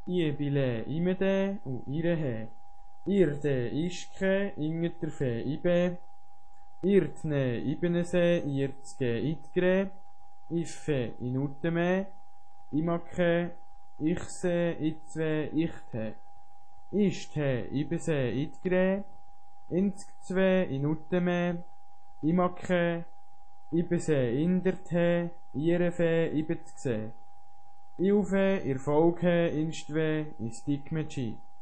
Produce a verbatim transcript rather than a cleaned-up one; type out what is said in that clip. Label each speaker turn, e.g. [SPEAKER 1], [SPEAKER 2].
[SPEAKER 1] Iebile imede u irehe. Irde ischke ingeterfe ibe. Irtne ibenese irtske itgre. Iffe inuteme. Imake ichse itzve ichte. Ishthe ibese itgre. Inskzve inuteme. Imake ibese inderthe. Irefe ibetskse. Iufe irfolge instve istigmeci.